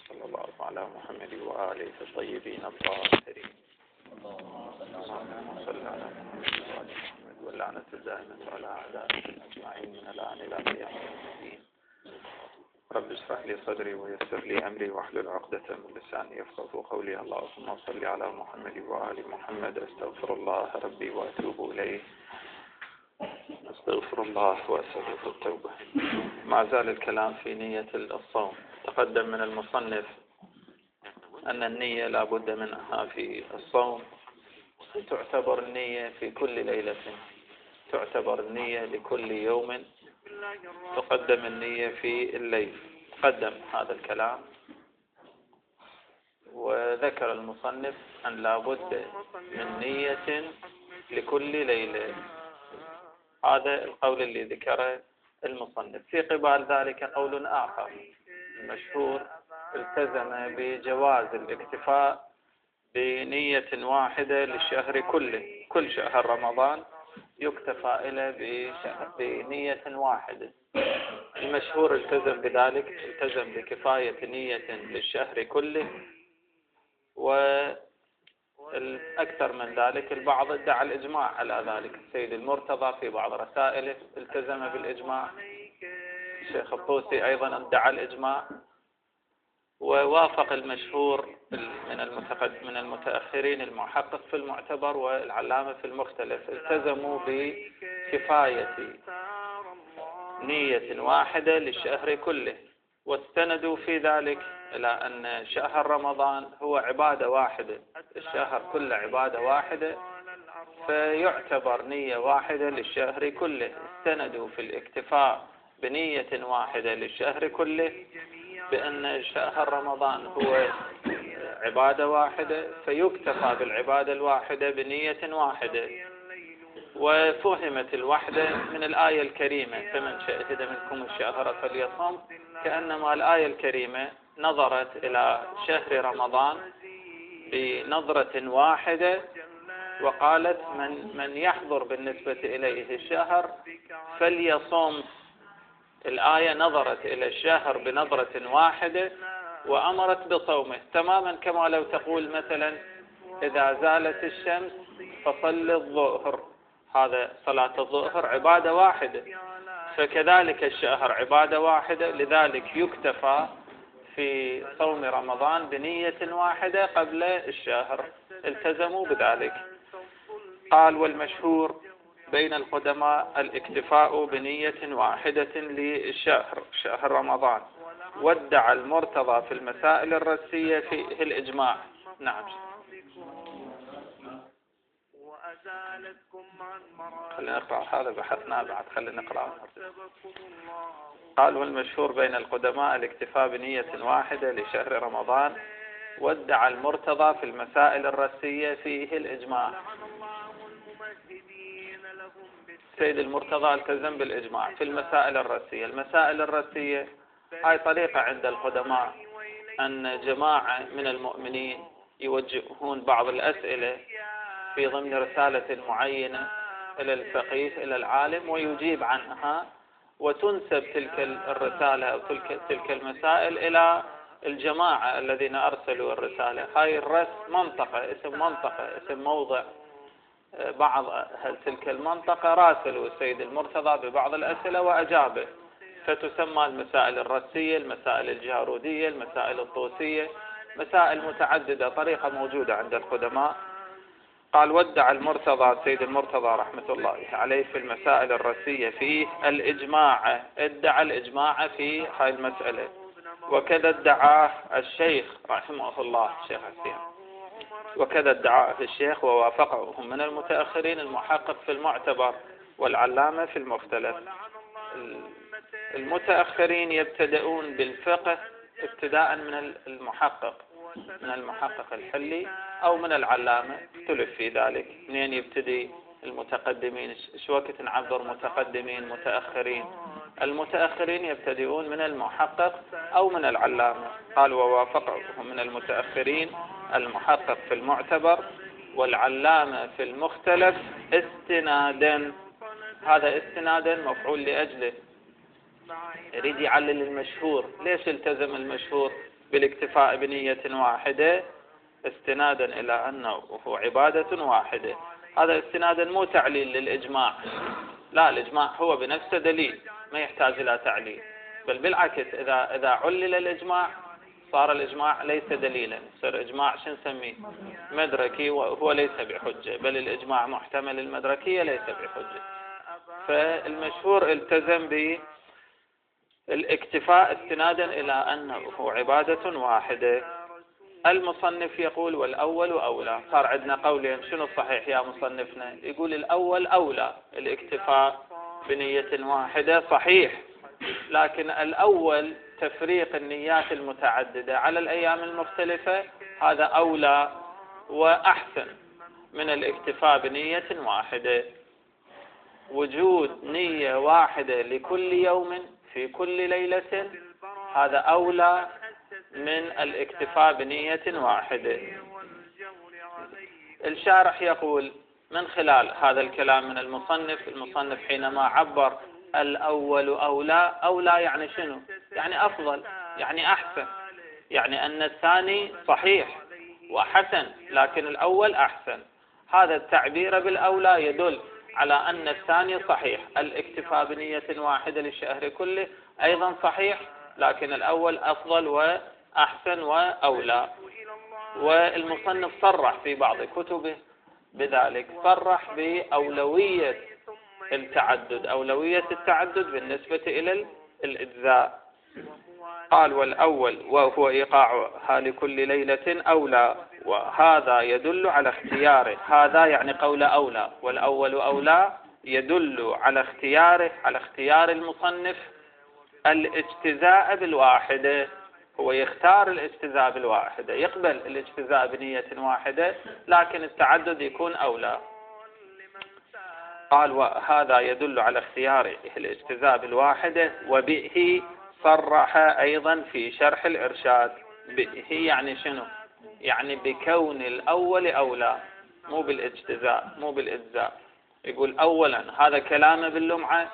صلى الله على محمد وآله الطيبين الطاهرين. اللهم صل على محمد وآل محمد واللعنة الدائمة على أعدائهم أجمعين من الآن إلى قيام الدين. رب اشرح لي صدري ويسر لي أمري واحلل عقدة من لساني يفقهوا قولي. اللهم صل على محمد وآل محمد. أستغفر الله ربي وأتوب إليه. أستغفر الله وأسأل التوبة. ما زال الكلام في نية الصوم. تقدم من المصنف أن النية لا بد منها في الصوم. تعتبر النية في كل ليلة، تعتبر النية لكل يوم، تقدم النية في الليل. تقدم هذا الكلام، وذكر المصنف أن لا بد من نية لكل ليلة. هذا القول اللي ذكره المصنف. في قبال ذلك قول آخر المشهور التزم بجواز الاكتفاء بنية واحدة للشهر كله. كل شهر رمضان يكتفى إلى بنية واحدة. المشهور التزم بذلك، التزم بكفاية نية للشهر كله. والأكثر من ذلك البعض ادعى الإجماع على ذلك. السيد المرتضى في بعض رسائله التزم بالإجماع. الشيخ الطوسي أيضا ادعى الإجماع، ووافق المشهور من المتأخرين المحقق في المعتبر والعلامة في المختلف. التزموا بكفاية نية واحدة للشهر كله، واستندوا في ذلك إلى أن شهر رمضان هو عبادة واحدة، الشهر كله عبادة واحدة، فيعتبر نية واحدة للشهر كله. استندوا في الاكتفاء بنية واحدة للشهر كله بأن شهر رمضان هو عبادة واحدة، فيكتفى بالعبادة الواحدة بنية واحدة. وفهمت الوحدة من الآية الكريمة فمن شهد منكم الشهر فليصم، كأنما الآية الكريمة نظرت إلى شهر رمضان بنظرة واحدة وقالت من يحضر بالنسبة إليه الشهر فليصم. الآية نظرت إلى الشهر بنظرة واحدة وأمرت بصومه، تماما كما لو تقول مثلا إذا زالت الشمس فصل الظهر. هذا صلاة الظهر عبادة واحدة، فكذلك الشهر عبادة واحدة، لذلك يكتفى في صوم رمضان بنية واحدة قبل الشهر. التزموا بذلك. قال والمشهور بين القدماء الاكتفاء بنية واحدة للشهر، شهر رمضان، وادعى المرتضى في المسائل الرسية فيه الإجماع. نعم. خلينا نقرأ هذا، بحثنا بعد، خلينا نقرأ. قال والمشهور بين القدماء الاكتفاء بنية واحدة لشهر رمضان، وادعى المرتضى في المسائل الرسية فيه الإجماع. سيد المرتضى التزم بالإجماع في المسائل الرسية. المسائل الرسية هاي طريقة عند القدماء أن جماعة من المؤمنين يوجهون بعض الأسئلة في ضمن رسالة معينة إلى الفقيه إلى العالم ويجيب عنها، وتنسب تلك الرسالة أو تلك المسائل إلى الجماعة الذين أرسلوا الرسالة. هاي الرس منطقة، اسم موضع بعض تلك المنطقة راسلوا السيد المرتضى ببعض الأسئلة وأجابه، فتسمى المسائل الرسية، المسائل الجارودية، المسائل الطوسية، مسائل متعددة، طريقة موجودة عند القدماء. قال وادعى المرتضى السيد المرتضى رحمة الله عليه في المسائل الرسية فيه الإجماع، ادعى الإجماع في هاي المسألة، وكذا ادعاه الشيخ رحمه الله الشيخ حسين، وكذا ادعاه الشيخ ووافقه من المتأخرين المحقق في المعتبر والعلامة في المختلف. المتأخرين يبتدئون بالفقه ابتداء من المحقق الحلي أو من العلامة، اختلف في ذلك. منين يبتدي المتقدمين؟ ايش وقت نعبر متقدمين متأخرين؟ المتأخرين يبتدئون من المحقق أو من العلامة. قال ووافقه من المتأخرين المحقق في المعتبر والعلامة في المختلف استنادا. هذا استنادا مفعول لأجله، يريد يعلل المشهور. ليش التزم المشهور؟ بالاكتفاء بنية واحدة استنادا إلى أنه عبادة واحدة. هذا استنادا مو تعليل للإجماع، لا، الإجماع هو بنفسه دليل ما يحتاج إلى تعليل، بل بالعكس إذا علل الإجماع صار الإجماع ليس دليلا، صار إجماع شو نسميه؟ مدركي، وهو ليس بحجة، بل الإجماع محتمل المدركية ليس بحجة. فالمشهور التزم بالاكتفاء استنادا إلى أنه عبادة واحدة. المصنف يقول والأول أولى. صار عندنا قولين، شنو الصحيح يا مصنفنا؟ يقول الأول أولى، الاكتفاء بنية واحدة صحيح، لكن الأول تفريق النيات المتعددة على الأيام المختلفة هذا أولى وأحسن من الاكتفاء بنية واحدة. وجود نية واحدة لكل يوم في كل ليلة هذا أولى من الاكتفاء بنية واحدة. الشارح يقول من خلال هذا الكلام من المصنف حينما عبر الأول أولى يعني شنو؟ يعني أفضل، يعني أحسن، يعني أن الثاني صحيح وحسن لكن الأول أحسن. هذا التعبير بالأولى يدل على أن الثاني صحيح، الاكتفاء بنية واحدة للشهر كله أيضا صحيح، لكن الأول أفضل وأحسن وأولى. والمصنف صرح في بعض كتبه بذلك، صرح بأولوية التعدد، أولوية التعدد بالنسبة إلى الإجزاء. قال والأول وهو إيقاعها لكل ليلة أولى، وهذا يدل على اختياره. هذا يعني قول أولى، والأول أولى يدل على اختياره، على اختيار المصنف الاجتزاء بالواحدة. هو يختار الاجتزاء بالواحدة، يقبل الاجتزاء بنية واحدة لكن التعدد يكون أولى. قال وهذا يدل على اختياره الاجتزاء بالواحدة، وبه صرح أيضا في شرح الإرشاد. به يعني شنو؟ يعني بكون الأول أولى، مو بالاجتزاء، مو بالإجزاء. يقول أولا هذا كلامه باللمعة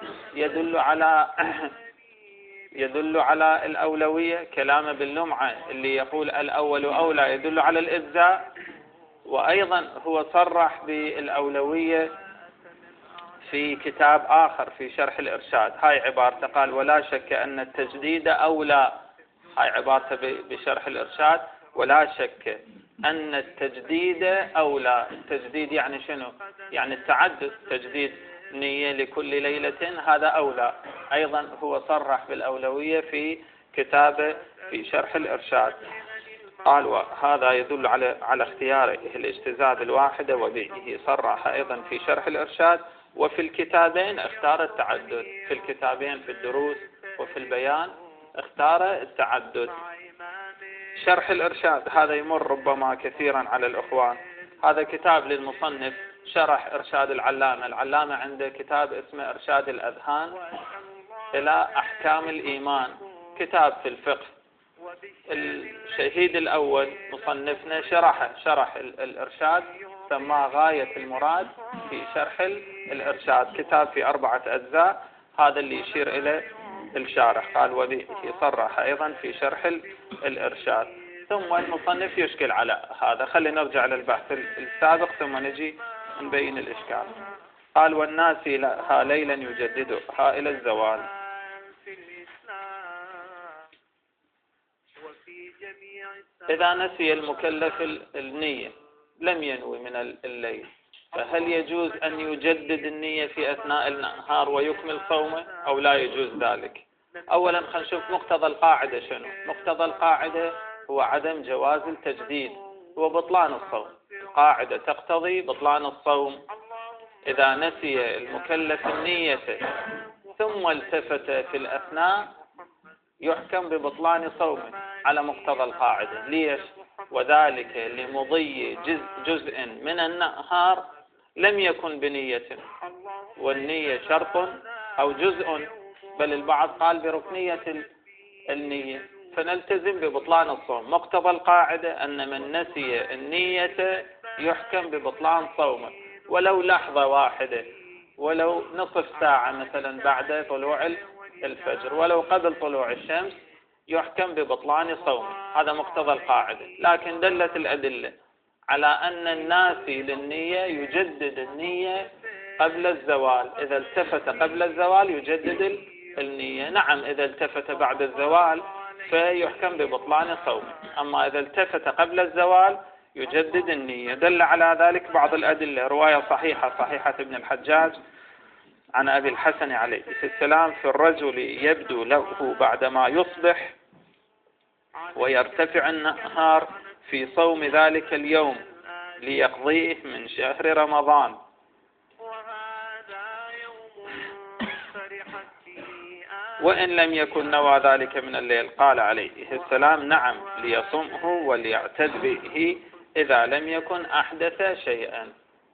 يدل على الأولوية، كلامه باللمعة اللي يقول الأول أولى يدل على الإجزاء. وأيضا هو صرح بالأولوية في كتاب آخر في شرح الإرشاد، هاي عبارته، قال ولا شك أن التجديد أولى. هاي عبارته بشرح الإرشاد، ولا شك أن التجديد أولى. التجديد يعني شنو؟ يعني التعدد، تجديد نية لكل ليلة هذا أولى. أيضا هو صرح بالأولوية في كتابه في شرح الإرشاد. قال وهذا يدل على اختياره الاجتزاء بالواحدة، وبه صرح أيضا في شرح الإرشاد. وفي الكتابين اختار التعدد، في الكتابين في الدروس وفي البيان اختار التعدد. شرح الإرشاد هذا يمر ربما كثيرا على الإخوان، هذا كتاب للمصنف شرح إرشاد العلامة. العلامة عنده كتاب اسمه إرشاد الأذهان إلى أحكام الإيمان، كتاب في الفقه. الشهيد الأول مصنفنا شرح الإرشاد، سماه غاية المراد في شرح الإرشاد، كتاب في 4 أجزاء، هذا اللي يشير إلى الشارح. قال وبه صرح أيضا في شرح الإرشاد. ثم المصنف يشكل على هذا، خلينا نرجع للبحث السابق ثم نجي نبين الإشكال. قال والناس لها ليلا يجددها إلى الزوال. إذا نسي المكلف النية لم ينوي من الليل، فهل يجوز أن يجدد النية في أثناء النهار ويكمل صومه أو لا يجوز ذلك؟ أولا خلينا نشوف مقتضى القاعدة شنو. مقتضى القاعدة هو عدم جواز التجديد وبطلان الصوم. القاعدة تقتضي بطلان الصوم. إذا نسي المكلف النية ثم التفت في الأثناء يحكم ببطلان صومه على مقتضى القاعدة. ليش؟ وذلك لمضي جزء من النهار لم يكن بنية، والنية شرط أو جزء، بل البعض قال بركنية النية، فنلتزم ببطلان الصوم. مقتضى القاعدة أن من نسي النية يحكم ببطلان صومه، ولو لحظة واحدة، ولو نصف ساعة مثلا بعد طلوع الفجر، ولو قبل طلوع الشمس يحكم ببطلان صومه. هذا مقتضى القاعدة. لكن دلت الأدلة على أن الناسي للنية يجدد النية قبل الزوال. إذا التفت قبل الزوال يجدد النية. نعم إذا التفت بعد الزوال فيحكم ببطلان صومه، أما إذا التفت قبل الزوال يجدد النية. دل على ذلك بعض الأدلة. رواية صحيحة ابن الحجاج عن أبي الحسن عليه السلام في الرجل يبدو له بعدما يصبح ويرتفع النهار في صوم ذلك اليوم ليقضيه من شهر رمضان، وإن لم يكن نوى ذلك من الليل. قال عليه السلام نعم ليصمه وليعتد به إذا لم يكن أحدث شيئا.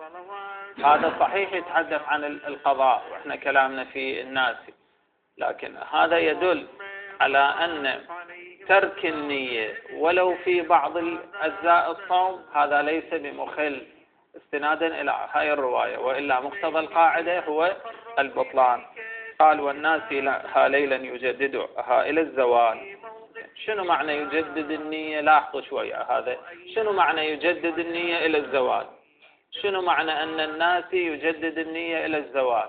هذا صحيح يتحدث عن القضاء وإحنا كلامنا في الناس، لكن هذا يدل على أن ترك النية ولو في بعض أجزاء الصوم هذا ليس بمخل، استنادا إلى هاي الرواية، وإلا مقتضى القاعدة هو البطلان. قال والناس لها ليلا يجددها إلى الزوال. شنو معنى يجدد النية؟ لاحظوا شوية هذا. شنو معنى يجدد النية إلى الزوال؟ شنو معنى أن الناس يجدد النية إلى الزوال؟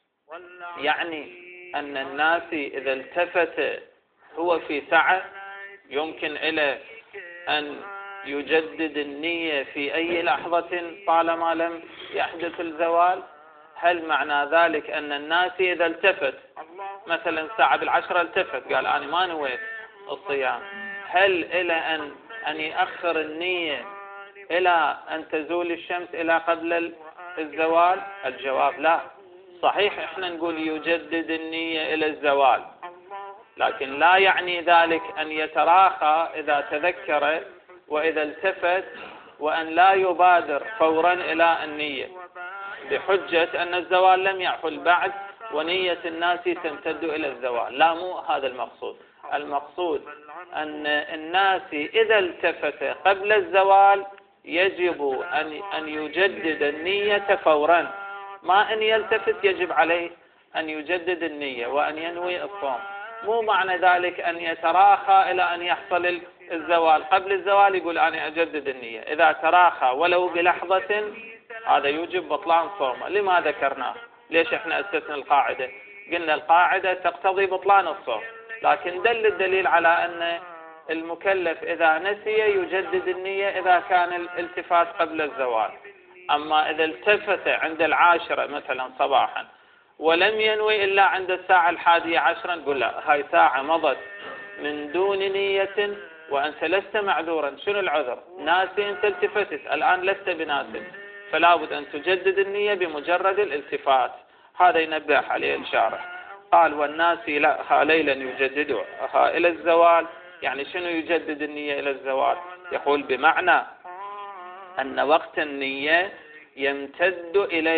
يعني أن الناس إذا التفت هو في سعة يمكن إلى أن يجدد النية في أي لحظة طالما لم يحدث الزوال. هل معنى ذلك أن الناس إذا التفت مثلا الساعة 10 التفت قال أنا ما نويت الصيام، هل إلى أن يأخر النية إلى أن تزول الشمس إلى قبل الزوال؟ الجواب لا. صحيح إحنا نقول يجدد النية إلى الزوال، لكن لا يعني ذلك أن يتراخى إذا تذكر وإذا التفت، وأن لا يبادر فورا إلى النية بحجة أن الزوال لم يحل بعد ونية الناس تمتد إلى الزوال. لا، مو هذا المقصود. المقصود أن الناس إذا التفت قبل الزوال يجب أن يجدد النية فورا، ما أن يلتفت يجب عليه أن يجدد النية وأن ينوي الصوم. مو معنى ذلك أن يتراخى إلى أن يحصل الزوال. قبل الزوال يقول أنا أجدد النية، إذا تراخى ولو بلحظة هذا يوجب بطلان صومه. لما ذكرناه؟ ليش احنا أسسنا القاعدة؟ قلنا القاعدة تقتضي بطلان الصوم، لكن دل الدليل على أن المكلف إذا نسي يجدد النية إذا كان الالتفات قبل الزوال. أما إذا التفت عند 10 مثلا صباحا ولم ينوي إلا عند الساعة 11 نقول لا، هاي ساعة مضت من دون نية وأنت لست معذورا. شنو العذر؟ ناسي، أنت التفتت الآن لست بناسي، فلا بد أن تجدد النية بمجرد الالتفات. هذا ينبه عليه الشارح. قال والناس لها ليلا يجددها إلى الزوال. يعني شنو يجدد النية إلى الزوال؟ يقول بمعنى أن وقت النية يمتد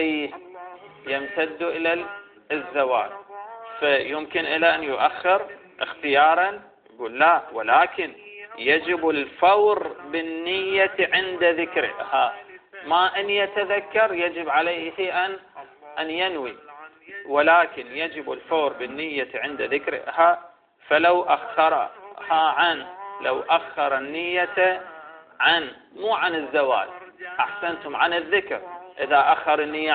إلى الزوال، فيمكن إلى أن يؤخر اختيارا. يقول لا، ولكن يجب الفور بالنية عند ذكرها، ما أن يتذكر يجب عليه أن ينوي، ولكن يجب الفور بالنية عند ذكرها. فلو أخرها لو أخر النية مو عن الزوال، أحسنتم، عن الذكر. إذا أخر النية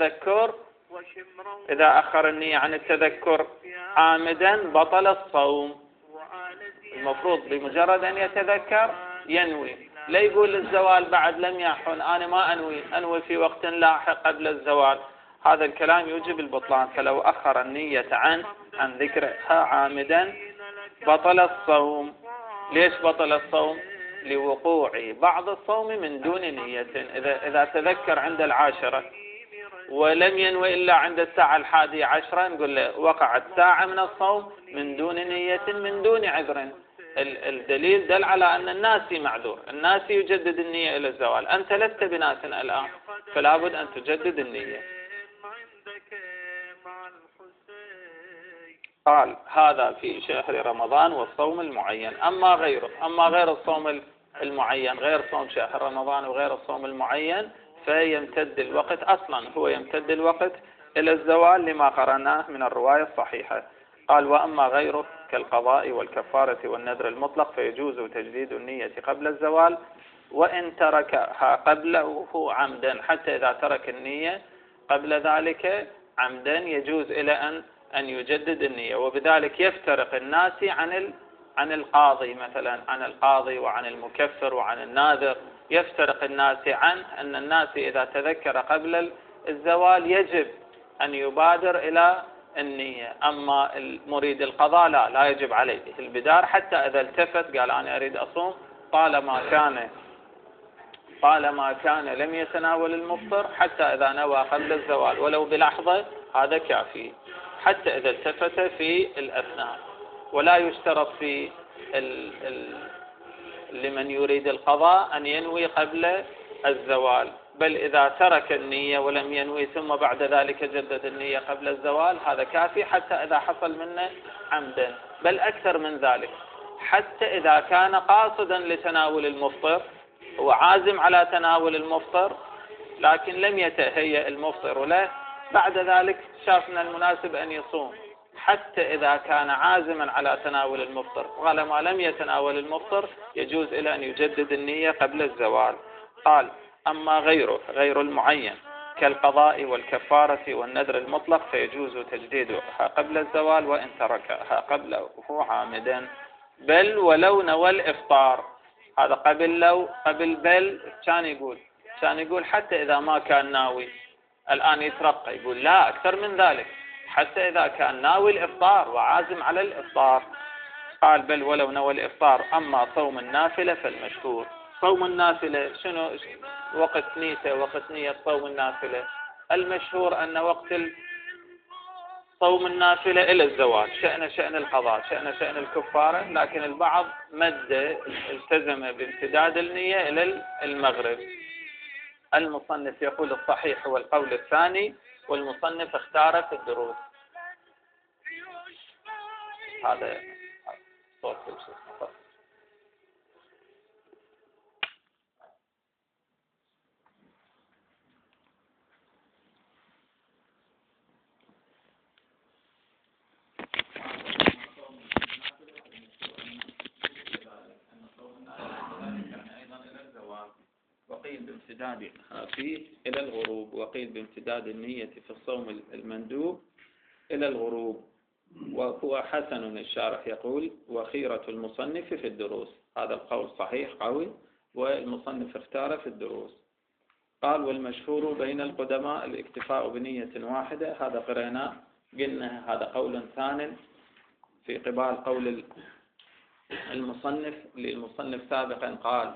عن التذكر عامدا بطل الصوم. المفروض بمجرد أن يتذكر ينوي، لا يقول الزوال بعد لم يحن أنا ما أنوي في وقت لاحق قبل الزوال. هذا الكلام يوجب البطلان. فلو أخر النية عن ذكرها عامدا بطل الصوم. ليش بطل الصوم؟ لوقوع بعض الصوم من دون نية. إذا تذكر عند 10 ولم ينوي إلا عند الساعة 11 نقول له وقعت ساعة من الصوم من دون نية من دون عذر. الدليل دل على أن الناس معذور، الناس يجدد النية إلى الزوال، أنت لست بناس الآن فلا بد أن تجدد النية. قال هذا في شهر رمضان والصوم المعين. أما غير الصوم المعين، غير صوم شهر رمضان وغير الصوم المعين، فيمتد الوقت أصلا، هو يمتد الوقت إلى الزوال لما قرأناه من الرواية الصحيحة. قال وأما غيره كالقضاء والكفارة والنذر المطلق فيجوز تجديد النية قبل الزوال وإن تركها قبله عمدا، حتى إذا ترك النية قبل ذلك عمدا يجوز إلى أن يجدد النية. وبذلك يفترق الناس عن القاضي مثلا، عن القاضي وعن المكفر وعن الناذر. يفترق الناس عن أن الناس إذا تذكر قبل الزوال يجب أن يبادر إلى النية، أما المريد القضاء لا يجب عليه البدار حتى إذا التفت قال أنا أريد أصوم طالما كان لم يتناول المفطر حتى إذا نوى قبل الزوال ولو بلحظة هذا كافي، حتى إذا التفت في الأثناء. ولا يشترط في لمن يريد القضاء أن ينوي قبل الزوال، بل إذا ترك النية ولم ينوي ثم بعد ذلك جدد النية قبل الزوال هذا كافي، حتى إذا حصل منه عمدا، بل أكثر من ذلك حتى إذا كان قاصدا لتناول المفطر وعازم على تناول المفطر لكن لم يتهيأ المفطر له، بعد ذلك شاف من المناسب أن يصوم، حتى إذا كان عازما على تناول المفطر طالما لم يتناول المفطر يجوز إلى أن يجدد النية قبل الزوال. قال أما غير المعين كالقضاء والكفارة والنذر المطلق فيجوز تجديدها قبل الزوال وإن تركها قبله عامدا، بل ولو نوى الإفطار. هذا قبل بل كان يقول حتى إذا ما كان ناوي، الآن يترقى يقول لا أكثر من ذلك، حتى إذا كان ناوي الإفطار وعازم على الإفطار. قال بل ولو نوى الإفطار. أما صوم النافلة فالمشهور، صوم النافلة شنو وقت نيته، وقت نية صوم النافلة؟ المشهور أن وقت صوم النافلة إلى الزوال، شأن القضاء، شأن الكفارة، لكن البعض التزم بامتداد النية إلى المغرب. المصنف يقول الصحيح هو القول الثاني، والمصنف اختار في الدروس. هذا صوت وقيل بامتداد فيه إلى الغروب، وقيل بامتداد النية في الصوم المندوب إلى الغروب، وهو حسن. الشارح يقول وخيرة المصنف في الدروس، هذا القول صحيح قوي والمصنف اختار في الدروس. قال والمشهور بين القدماء الاكتفاء بنية واحدة، هذا قرأناه قلنا هذا قول ثان في قبال قول المصنف. للمصنف سابقا قال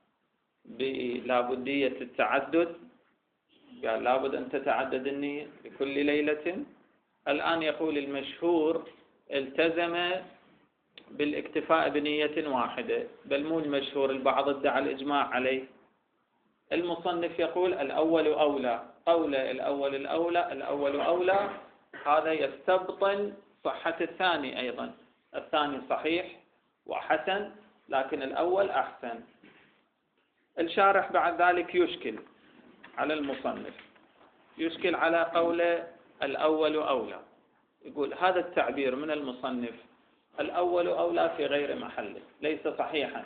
بلابدية التعدد، قال لابد أن تتعدد النية لكل ليلة. الآن يقول المشهور التزم بالاكتفاء بنية واحدة، بل مو المشهور، البعض ادعى الإجماع عليه. المصنف يقول الأول أولى، قول الأول أولى، هذا يستبطن صحة الثاني أيضا. الثاني صحيح وحسن لكن الأول أحسن. الشارح بعد ذلك يشكل على المصنف، يشكل على قول الأول أولى، يقول هذا التعبير من المصنف الأول أولى في غير محله، ليس صحيحا.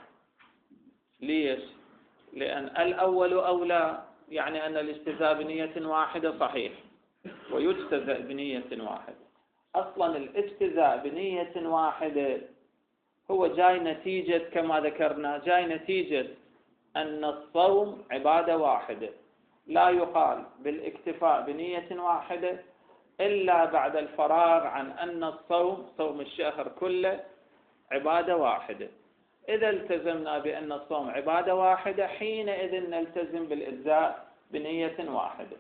ليش؟ لأن الأول أولى يعني أن الاجتزاء بنية واحدة صحيح ويجتزأ بنية واحدة. أصلا الاجتزاء بنية واحدة هو جاي نتيجة كما ذكرنا، جاي نتيجة أن الصوم عبادة واحدة، لا يقال بالاكتفاء بنية واحدة إلا بعد الفراغ عن أن الصوم صوم الشهر كله عبادة واحدة. إذا التزمنا بأن الصوم عبادة واحدة حينئذ نلتزم بالإجزاء بنية واحدة.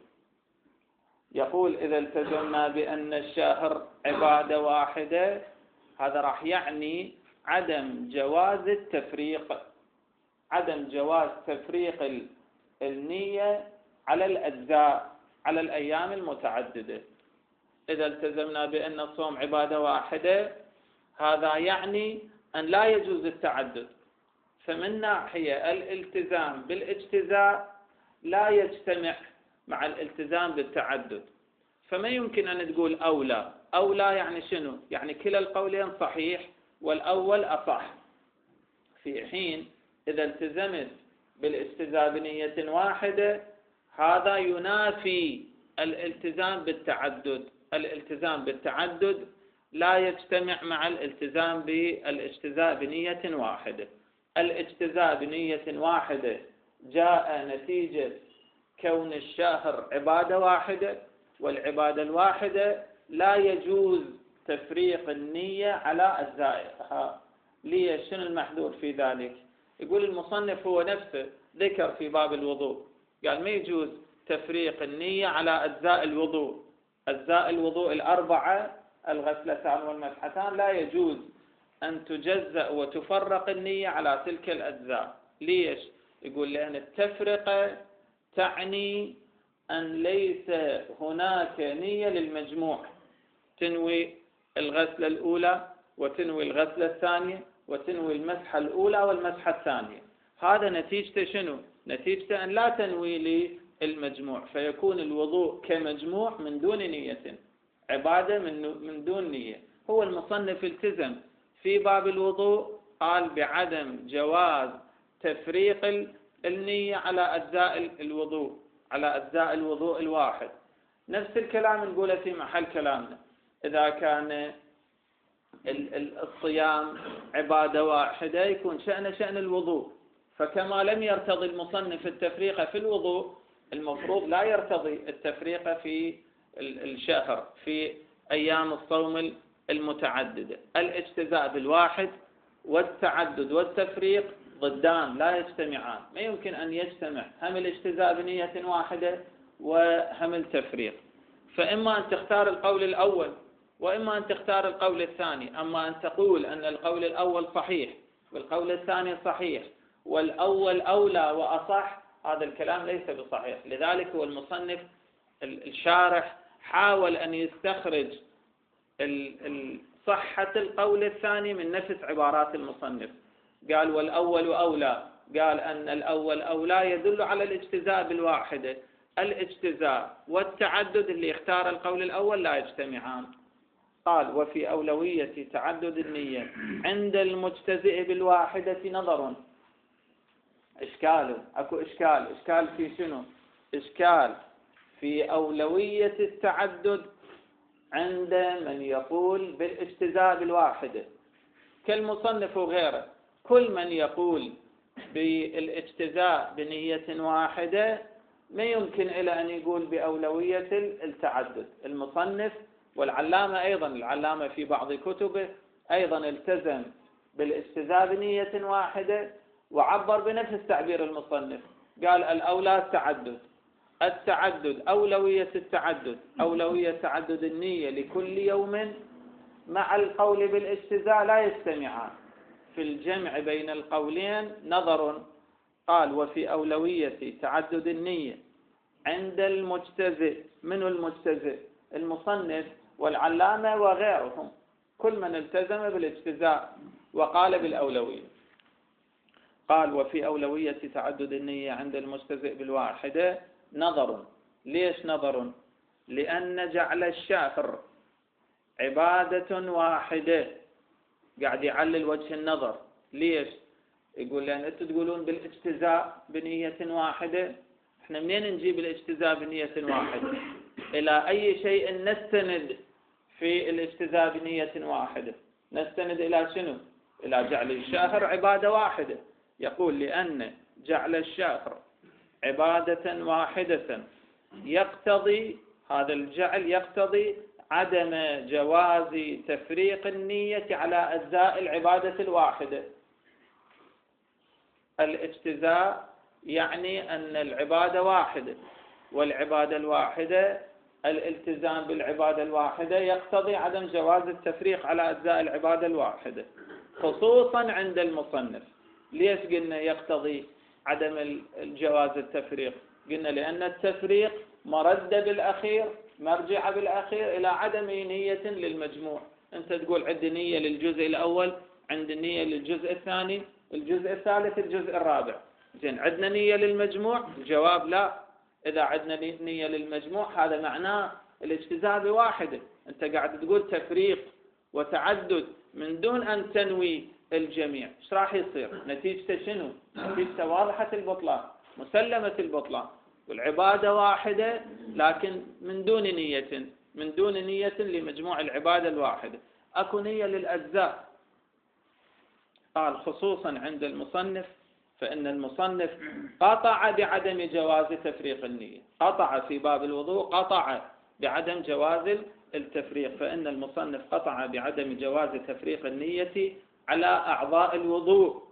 يقول إذا التزمنا بأن الشهر عبادة واحدة، هذا راح يعني عدم جواز التفريق، عدم جواز تفريق النية على الأجزاء على الأيام المتعددة. إذا التزمنا بأن الصوم عبادة واحدة هذا يعني أن لا يجوز التعدد، فمن ناحية الالتزام بالاجتزاء لا يجتمع مع الالتزام بالتعدد، فما يمكن أن تقول أولى يعني شنو؟ يعني كلا القولين صحيح والأول أصح، في حين إذا التزمت بالاجتزاء بنية واحدة هذا ينافي الالتزام بالتعدد. الالتزام بالتعدد لا يجتمع مع الالتزام بالاجتزاء بنية واحدة. الاجتزاء بنية واحدة جاء نتيجة كون الشهر عبادة واحدة، والعبادة الواحدة لا يجوز تفريق النية على أجزائها. ليش؟ شنو المحذور في ذلك؟ يقول المصنف هو نفسه ذكر في باب الوضوء، قال ما يجوز تفريق النية على أجزاء الوضوء. أجزاء الوضوء الأربعة، الغسلتان والمسحتان، لا يجوز أن تجزأ وتفرق النية على تلك الأجزاء. ليش؟ يقول لأن التفرقة تعني أن ليس هناك نية للمجموع، تنوي الغسلة الأولى وتنوي الغسلة الثانية وتنوي المسحة الأولى والمسحة الثانية. هذا نتيجته شنو؟ نتيجته أن لا تنوي للمجموع، فيكون الوضوء كمجموع من دون نية، عبادة من دون نية. هو المصنف التزم في باب الوضوء قال بعدم جواز تفريق النية على أجزاء الوضوء، على أجزاء الوضوء الواحد. نفس الكلام نقوله في محل كلامنا، إذا كان الصيام عبادة واحدة يكون شأن الوضوء، فكما لم يرتضي المصنف التفريق في الوضوء المفروض لا يرتضي التفريق في الشهر في أيام الصوم المتعددة. الاجتزاء بالواحد والتعدد والتفريق ضدان لا يجتمعان، ما يمكن أن يجتمع هم الاجتزاء بنية واحدة وهم التفريق. فإما أن تختار القول الأول وإما أن تختار القول الثاني. أما أن تقول أن القول الأول صحيح والقول الثاني صحيح والأول أولى وأصح، هذا الكلام ليس بصحيح. لذلك هو المصنف الشارح حاول أن يستخرج صحة القول الثاني من نفس عبارات المصنف. قال والأول أولى، قال أن الأول أولى يدل على الاجتزاء بالواحدة. الاجتزاء والتعدد اللي اختار القول الأول لا يجتمعان. قال وفي أولوية تعدد النية عند المجتزئ بالواحدة نظر. أكو إشكال في شنو؟ إشكال في أولوية التعدد عند من يقول بالاجتزاء بالواحدة كالمصنف وغيره. كل من يقول بالاجتزاء بنية واحدة ما يمكن إلى أن يقول بأولوية التعدد. المصنف والعلامة أيضا، العلامة في بعض كتبه أيضا التزم بالاجتزاء بنية واحدة وعبر بنفس تعبير المصنف، قال الأولى التعدد أولوية التعدد، أولوية تعدد النية لكل يوم مع القول بالاجتزاء لا يجتمعان. في الجمع بين القولين نظر. قال وفي أولوية تعدد النية عند المجتزئ. من المجتزئ؟ المصنف والعلامة وغيرهم، كل من التزم بالاجتزاء وقال بالأولوية. قال وفي أولوية تعدد النية عند المجتزئ بالواحدة نظر. ليش نظر؟ لأن جعل الشهر عبادة واحدة. قاعد يعلل وجه النظر. ليش؟ يقول لأن أنتم تقولون بالاجتزاء بنية واحدة، احنا منين نجيب الاجتزاء بنية واحدة؟ إلى أي شيء نستند في الاجتزاء بنية واحدة؟ نستند إلى شنو؟ إلى جعل الشهر عبادة واحدة. يقول لأن جعل الشهر عبادة واحدة يقتضي، هذا الجعل يقتضي عدم جواز تفريق النية على أجزاء العبادة الواحدة. الاجتزاء يعني أن العبادة واحدة، والعبادة الواحدة الالتزام بالعبادة الواحدة يقتضي عدم جواز التفريق على أجزاء العبادة الواحدة خصوصا عند المصنف. ليش قلنا يقتضي عدم الجواز التفريق؟ قلنا لأن التفريق مرد بالأخير، مرجع بالأخير إلى عدم نية للمجموع. أنت تقول عندي نية للجزء الأول، عندي نية للجزء الثاني، الجزء الثالث، الجزء الرابع. زين عندنا نية للمجموع؟ الجواب لا. إذا عندنا نية للمجموع هذا معناه الاجتزاء بواحدة. أنت قاعد تقول تفريق وتعدد من دون أن تنوي الجميع، ايش راح يصير؟ نتيجته شنو؟ نتيجته واضحة البطلان، مسلمة البطلان، والعبادة واحدة لكن من دون نية لمجموع العبادة الواحدة. أكو نية للأجزاء. قال خصوصا عند المصنف، فإن المصنف قطع بعدم جواز تفريق النية، قطع في باب الوضوء، قطع بعدم جواز التفريق، فإن المصنف قطع بعدم جواز تفريق النية على أعضاء الوضوء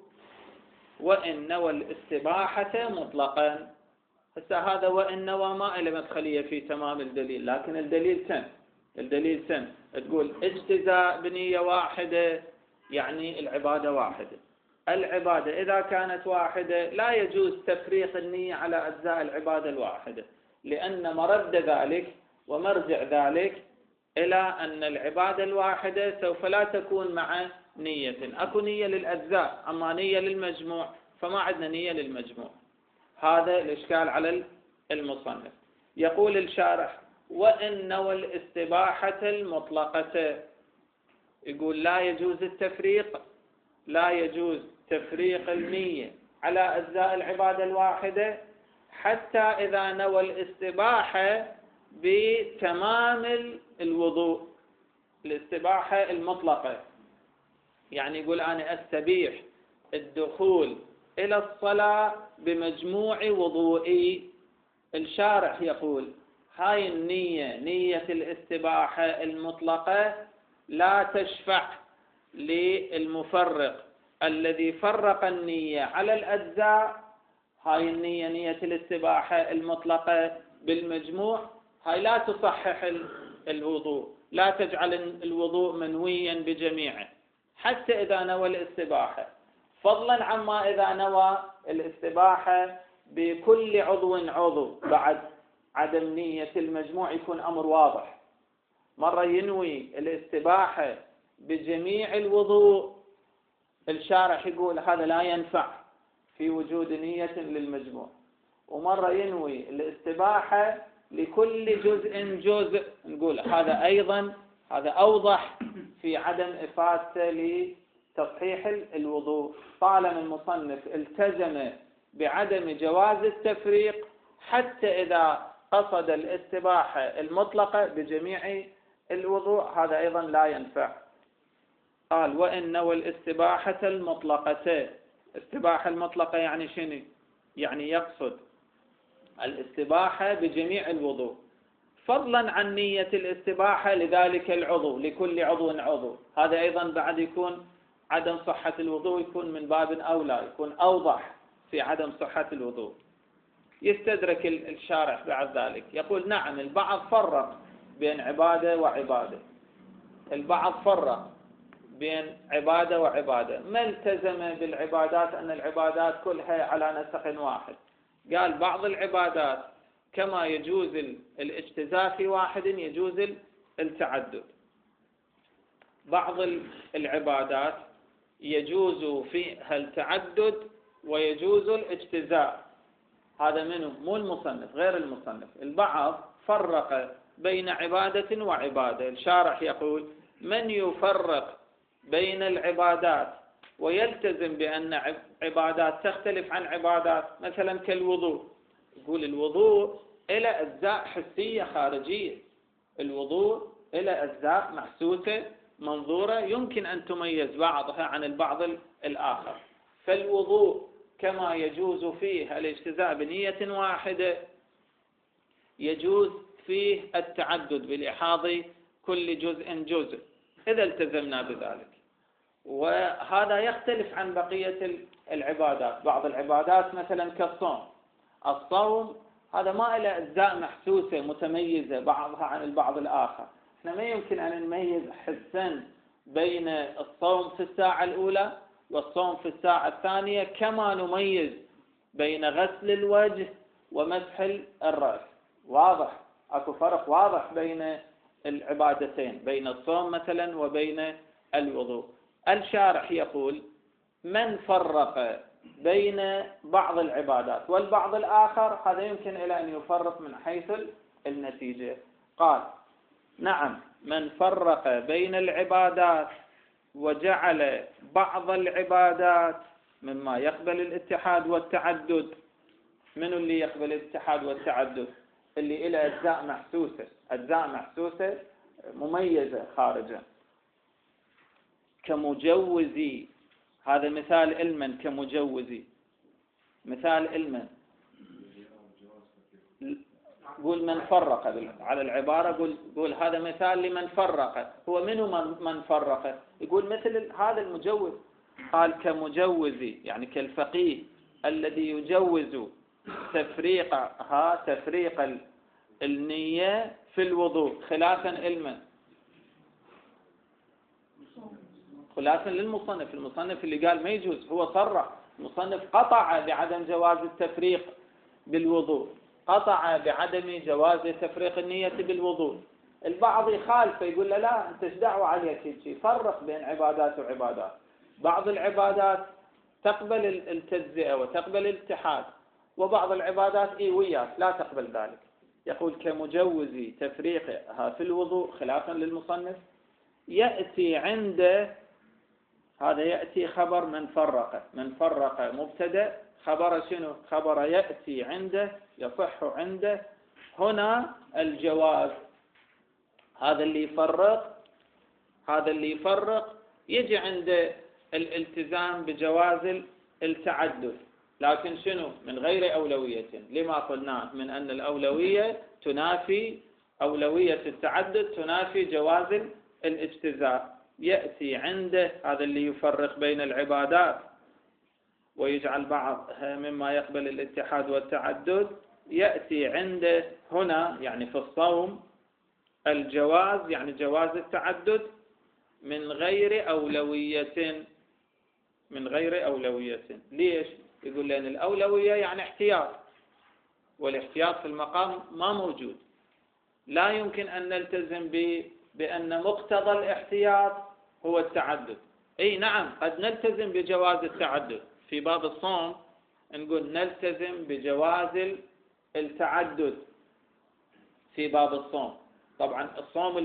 وإن نوى الاستباحة مطلقا. هسه هذا وإن نوى ما له مدخلية في تمام الدليل، لكن الدليل تم تقول اجتزاء بنية واحدة يعني العبادة واحدة. العبادة إذا كانت واحدة لا يجوز تفريق النية على أجزاء العبادة الواحدة، لأن مرد ذلك ومرجع ذلك إلى أن العبادة الواحدة سوف لا تكون مع نية. أكو نية للأجزاء، أما نية للمجموع فما عندنا نية للمجموع. هذا الإشكال على المصنف. يقول الشارح وإن نوى الاستباحة المطلقة، يقول لا يجوز التفريق، لا يجوز تفريق النية على أجزاء العبادة الواحدة حتى إذا نوى الاستباحة بتمام الوضوء، الاستباحة المطلقة. يعني يقول أنا أستبيح الدخول إلى الصلاة بمجموع وضوئي. الشارح يقول هاي النية، نية الاستباحة المطلقة، لا تشفع للمفرق الذي فرق النية على الأجزاء. هاي النية، نية الاستباحة المطلقة بالمجموع، هاي لا تصحح الوضوء، لا تجعل الوضوء منويا بجميعه حتى إذا نوى الاستباحة، فضلا عما إذا نوى الاستباحة بكل عضو بعد عدم نية المجموع يكون أمر واضح. مرة ينوي الاستباحة بجميع الوضوء، الشارح يقول هذا لا ينفع في وجود نية للمجموع. ومرة ينوي الاستباحة لكل جزء، نقول هذا أيضا هذا أوضح في عدم إفادته لتصحيح الوضوء. طالما المصنف التزم بعدم جواز التفريق حتى إذا قصد الاستباحة المطلقة بجميع الوضوء، هذا أيضا لا ينفع. قال وإن نوى الاستباحة المطلقة. استباحة المطلقة يعني شنو؟ يعني يقصد الاستباحة بجميع الوضوء فضلا عن نية الاستباحة لذلك العضو، لكل عضو. هذا أيضا بعد يكون عدم صحة الوضوء، يكون من باب أولى، يكون أوضح في عدم صحة الوضوء. يستدرك الشارح بعد ذلك يقول نعم البعض فرق بين عبادة وعبادة، البعض فرق بين عبادة وعبادة، ما التزم بالعبادات أن العبادات كلها على نسق واحد. قال بعض العبادات كما يجوز الاجتزاء في واحد يجوز التعدد. بعض العبادات يجوز فيها التعدد ويجوز الاجتزاء. هذا منه مو المصنف، غير المصنف. البعض فرق بين عبادة وعبادة. الشارح يقول من يفرق بين العبادات ويلتزم بأن عبادات تختلف عن عبادات، مثلا كالوضوء، يقول الوضوء إلى أجزاء حسية خارجية، الوضوء إلى أجزاء محسوسة منظورة يمكن أن تميز بعضها عن البعض الآخر. فالوضوء كما يجوز فيه الاجتزاء بنية واحدة يجوز فيه التعدد بلحاظ كل جزء إذا التزمنا بذلك. وهذا يختلف عن بقية العبادات. بعض العبادات مثلا كالصوم، الصوم هذا ما إلى أجزاء محسوسة متميزة بعضها عن البعض الآخر. احنا ما يمكن أن نميز حسا بين الصوم في الساعة الأولى والصوم في الساعة الثانية كما نميز بين غسل الوجه ومسح الرأس. واضح، اكو فرق واضح بين العبادتين، بين الصوم مثلا وبين الوضوء. الشارح يقول من فرق بين بعض العبادات والبعض الآخر هذا يمكن إلى أن يفرق من حيث النتيجة. قال نعم من فرق بين العبادات وجعل بعض العبادات مما يقبل الاتحاد والتعدد. من اللي يقبل الاتحاد والتعدد؟ اللي إلى أجزاء محسوسة، أجزاء محسوسة مميزة خارجا، كمجوزي. هذا مثال علما كمجوزي، مثال علما. قول من فرق على العبارة، قول هذا مثال لمن فرق. هو منه من فرق؟ يقول مثل هذا المجوز. قال كمجوزي، يعني كالفقيه الذي يجوز تفريق النية في الوضوء خلافا علما، خلافا للمصنف. المصنف اللي قال ما يجوز هو صرح، المصنف قطع بعدم جواز التفريق بالوضوء، قطع بعدم جواز تفريق النية بالوضوء. البعض يخالف يقول له لا انت ايش دعوة عليك شيء، فرق بين عبادات وعبادات. بعض العبادات تقبل التجزئة وتقبل الاتحاد، وبعض العبادات وياك لا تقبل ذلك. يقول كمجوز تفريقها في الوضوء خلافا للمصنف. يأتي عنده، هذا يأتي خبر من فرق مبتدأ، خبر شنو؟ خبر يأتي عنده، يصح عنده هنا الجواز. هذا اللي يفرق يجي عنده الالتزام بجواز التعدد، لكن شنو؟ من غير أولوية. لما قلنا من أن الأولوية تنافي أولوية التعدد، تنافي جواز الاجتزاء. يأتي عنده هذا اللي يفرق بين العبادات ويجعل بعض مما يقبل الاتحاد والتعدد. يأتي عنده هنا يعني في الصوم الجواز، يعني جواز التعدد من غير أولوية. من غير أولوية. ليش؟ يقول لأن الأولوية يعني احتياط، والاحتياط في المقام ما موجود. لا يمكن أن نلتزم بأن مقتضى الاحتياط هو التعدد. نعم قد نلتزم بجواز التعدد في باب الصوم، نقول نلتزم بجواز التعدد في باب الصوم. طبعا الصوم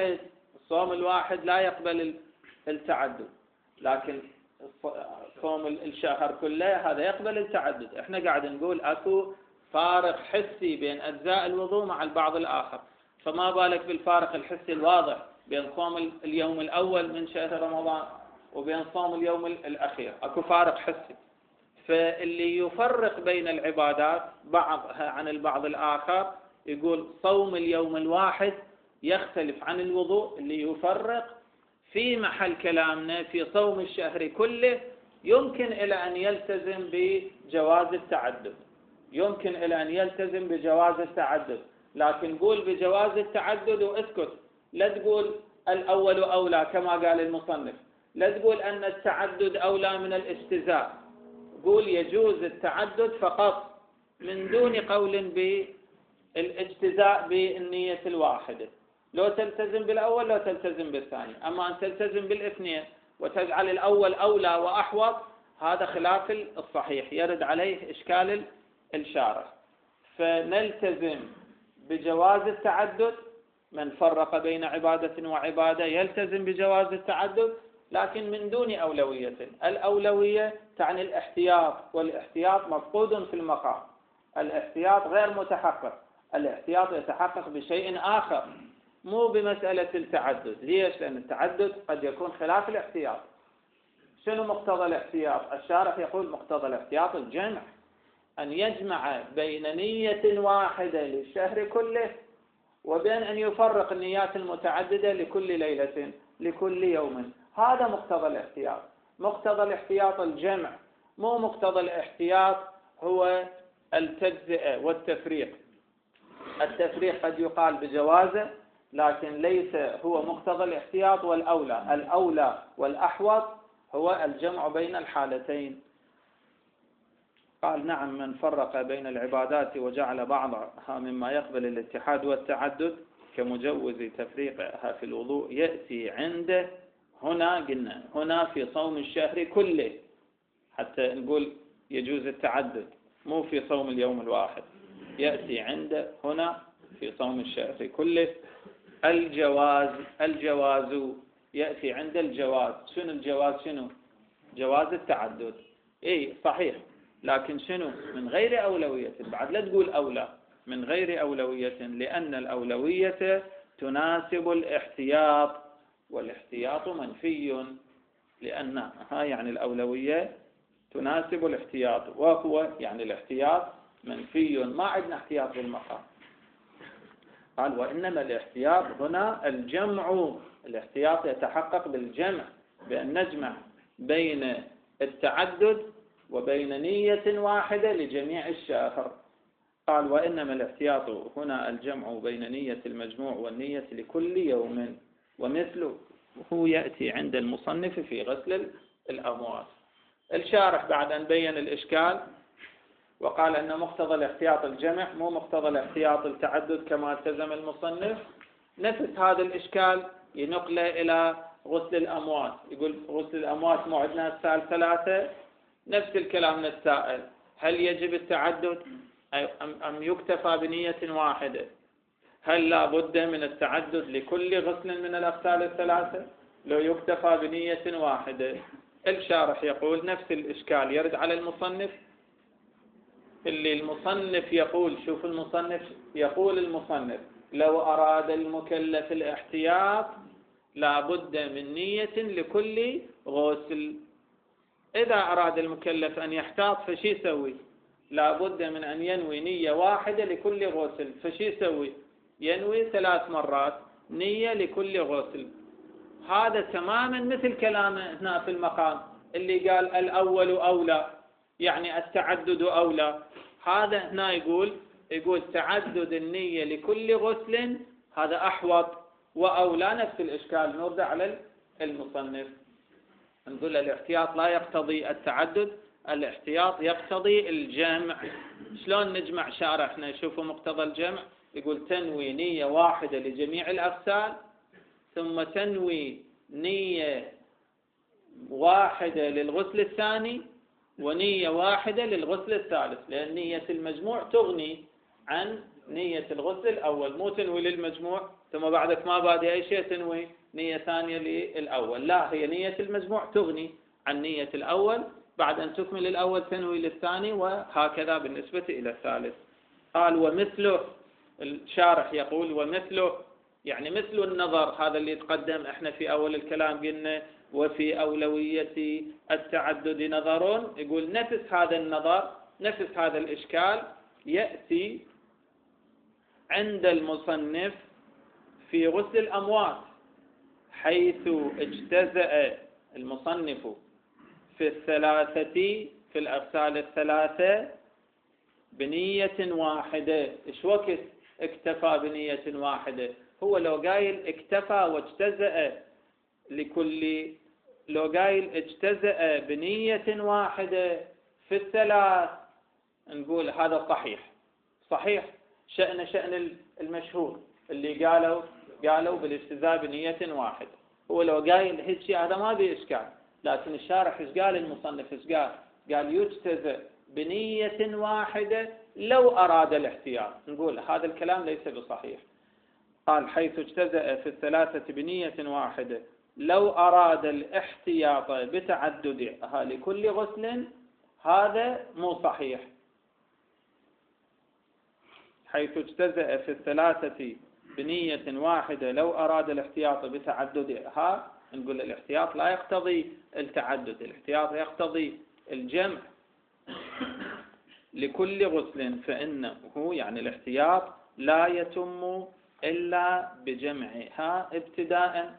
الواحد لا يقبل التعدد، لكن صوم الشهر كله هذا يقبل التعدد. احنا قاعد نقول اكو فارق حسي بين اجزاء الوضوء مع البعض الاخر، فما بالك بالفارق الحسي الواضح بين صوم اليوم الاول من شهر رمضان وبين صوم اليوم الاخير، اكو فارق حسي. فاللي يفرق بين العبادات بعضها عن البعض الاخر يقول صوم اليوم الواحد يختلف عن الوضوء. اللي يفرق في محل كلامنا في صوم الشهر كله يمكن إلى أن يلتزم بجواز التعدد، يمكن إلى أن يلتزم بجواز التعدد، لكن قول بجواز التعدد واسكت. لا تقول الأول أولى كما قال المصنف، لا تقول أن التعدد أولى من الاجتزاء، قول يجوز التعدد فقط من دون قول بالاجتزاء بالنية الواحدة. لو تلتزم بالأول لو تلتزم بالثاني، أما أن تلتزم بالاثنين وتجعل الأول أولى وأحوط هذا خلاف الصحيح، يرد عليه إشكال الشارح. فنلتزم بجواز التعدد، من فرق بين عبادة وعبادة يلتزم بجواز التعدد لكن من دون أولوية. الأولوية تعني الاحتياط، والاحتياط مفقود في المقام. الاحتياط غير متحقق، الاحتياط يتحقق بشيء آخر مو بمسألة التعدد. ليش؟ لأن التعدد قد يكون خلاف الاحتياط. شنو مقتضى الاحتياط؟ الشارح يقول مقتضى الاحتياط الجمع، أن يجمع بين نية واحدة للشهر كله وبين أن يفرق النيات المتعددة لكل ليلة لكل يوم. هذا مقتضى الاحتياط. مقتضى الاحتياط الجمع، مو مقتضى الاحتياط هو التجزئة والتفريق. التفريق قد يقال بجوازه لكن ليس هو مقتضى الاحتياط والأولى. الأولى والأحوط هو الجمع بين الحالتين. قال نعم من فرق بين العبادات وجعل بعضها مما يقبل الاتحاد والتعدد كمجوز تفريقها في الوضوء يأتي عنده هنا، قلنا هنا في صوم الشهر كله، حتى نقول يجوز التعدد مو في صوم اليوم الواحد. يأتي عنده هنا في صوم الشهر كله الجواز يأتي عند الجواز. شنو الجواز؟ شنو جواز التعدد؟ اي صحيح، لكن شنو؟ من غير أولوية. بعد لا تقول أولى، من غير أولوية، لأن الأولوية تناسب الاحتياط، والاحتياط منفي، لأنها يعني الأولوية تناسب الاحتياط، وهو يعني الاحتياط منفي، ما عندنا احتياط بالمقام. قال وإنما الاحتياط هنا الجمع، الاحتياط يتحقق بالجمع، بأن نجمع بين التعدد وبين نية واحدة لجميع الشهر. قال وإنما الاحتياط هنا الجمع بين نية المجموع والنية لكل يوم، ومثله هو يأتي عند المصنف في غسل الأموات. الشارح بعد أن بين الإشكال وقال أن مقتضى الاحتياط الجمع، مو مقتضى الاحتياط التعدد كما التزم المصنف، نفس هذا الإشكال ينقله إلى غسل الأموات. يقول غسل الأموات مو عندنا السائل ثلاثة، نفس الكلام للسائل، هل يجب التعدد أم يكتفى بنية واحدة؟ هل لا بد من التعدد لكل غسل من الأغسال الثلاثة؟ لو يكتفى بنية واحدة؟ الشارح يقول نفس الإشكال يرد على المصنف، اللي المصنف يقول، شوف المصنف يقول، المصنف لو أراد المكلف الاحتياط لا بد من نية لكل غسل. إذا أراد المكلف أن يحتاط فشي يسوي؟ لا بد من أن ينوي نية واحدة لكل غسل، فشي يسوي؟ ينوي 3 مرات نية لكل غسل. هذا تماما مثل كلامه هنا في المقام اللي قال الأول أولى، يعني التعدد أولى. هذا هنا يقول تعدد النية لكل غسل هذا أحوط وأولى. نفس الإشكال نرد على المصنف، نقول الاحتياط لا يقتضي التعدد، الاحتياط يقتضي الجمع. شلون نجمع؟ شارحنا شوفوا مقتضى الجمع، يقول تنوي نية واحدة لجميع الأغسال، ثم تنوي نية واحدة للغسل الثاني ونية واحدة للغسل الثالث، لأن نية المجموع تغني عن نية الغسل الأول. مو تنوي للمجموع ثم بعدك ما بادي أي شيء تنوي نية ثانية للأول، لا، هي نية المجموع تغني عن نية الأول، بعد أن تكمل الأول تنوي للثاني، وهكذا بالنسبة إلى الثالث. قال ومثله، الشارح يقول ومثله يعني مثل النظر، هذا اللي يتقدم احنا في أول الكلام قلنا وفي أولوية التعدد نظر، يقول نفس هذا النظر، نفس هذا الإشكال يأتي عند المصنف في غسل الأموات، حيث اجتزأ المصنف في في الأغسال الثلاثة بنية واحدة. إيش وقت اكتفى بنية واحدة؟ هو لو قايل اكتفى واجتزأ لكل، لو قايل اجتزأ بنية واحدة في الثلاث، نقول هذا صحيح شأن المشهور اللي قالوا بالاجتزاء بنية واحدة. هو لو قايل هيك شيء هذا ما به إشكال، لكن الشارح ايش قال؟ المصنف ايش قال يجتزأ بنية واحدة لو أراد الاحتياط. نقول هذا الكلام ليس بصحيح. قال حيث اجتزأ في الثلاثة بنية واحدة لو أراد الاحتياط بتعددها لكل غسل، هذا مو صحيح. حيث اجتزأ في الثلاثة بنية واحدة لو أراد الاحتياط بتعددها، نقول الاحتياط لا يقتضي التعدد، الاحتياط يقتضي الجمع لكل غسل، فإنه يعني الاحتياط لا يتم إلا بجمعها ابتداء،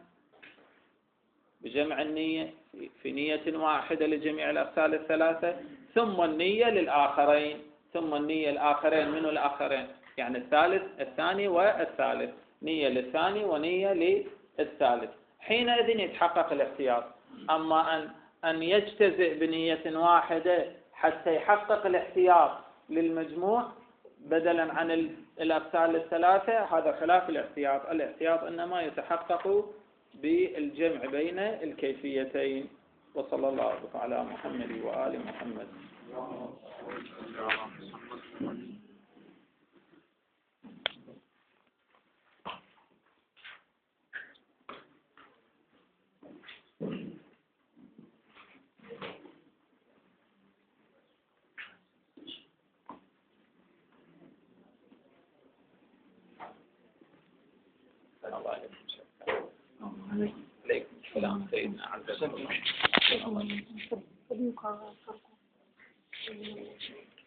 بجمع النية في نية واحدة لجميع الأغسال الثلاثة، ثم النية للآخرين، ثم النية الآخرين من الآخرين يعني الثاني والثالث، نية للثاني ونية للثالث، حينئذ يتحقق الاحتياط. أما أن يجتزئ بنية واحدة حتى يحقق الاحتياط للمجموع بدلا عن الأغسال الثلاثة، هذا خلاف الاحتياط. الاحتياط إنما يتحقق بالجمع بين الكيفيتين. وصلى الله على محمد وآل محمد. وعليكم السلام. عليكم السلام سيدنا عبد الله.